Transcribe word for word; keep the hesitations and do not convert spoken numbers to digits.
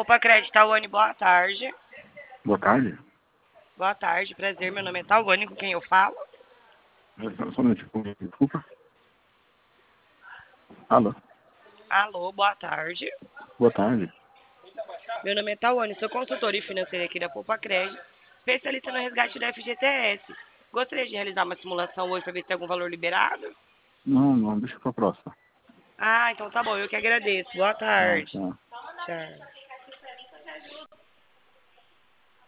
Poupa Crédito, Tawane, boa tarde. Boa tarde. Boa tarde, prazer. Meu nome é Tawane, com quem eu falo? Só só um minutinho, desculpa. Alô, Alô, boa tarde. boa tarde. Meu nome é Tawane, sou consultora e financeira aqui da Poupa Crédito, especialista no resgate da F G T S. Gostaria de realizar uma simulação hoje para ver se tem algum valor liberado? Não, não, deixa pra próxima. Ah, então tá bom, eu que agradeço. Boa Tá, tarde. tá. Tchau.